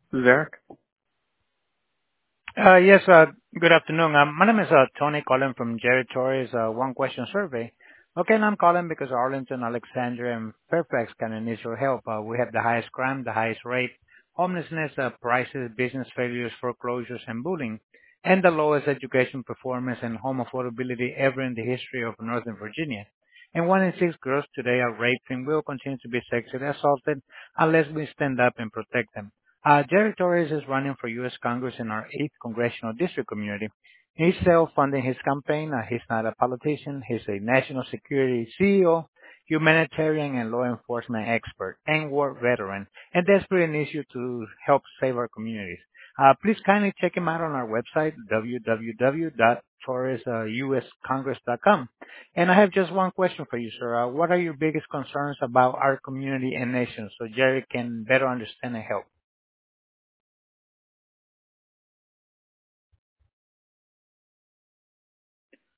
This is Eric. Yes, good afternoon. My name is Tony calling from Jerry Torres One Question Survey. Okay, and I'm calling because Arlington, Alexandria, and Fairfax County needs your help. We have the highest crime, the highest rate, homelessness, prices, business failures, foreclosures, and bullying, and the lowest education performance and home affordability ever in the history of Northern Virginia. And 1 in 6 girls today are raped and will continue to be sexually assaulted unless we stand up and protect them. Jerry Torres is running for U.S. Congress in our 8th congressional district community. He's self-funding his campaign. He's not a politician. He's a national security CEO, humanitarian and law enforcement expert, and war veteran, and desperately needs you to help save our communities. Please kindly check him out on our website, www.torresuscongress.com. And I have just one question for you, sir. What are your biggest concerns about our community and nation so Jerry can better understand and help?